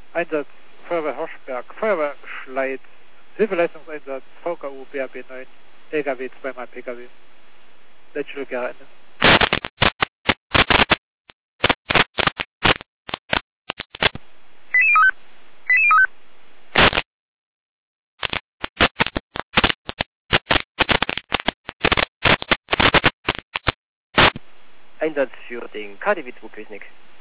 Einsatz Feuerwehr Horschberg, Feuerwehr Schleiz, Hilfeleistungseinsatz VKU BAB 9, LKW, zweimal PKW. Letzte Ende. Einsatz für den KDW 2 Kösnick.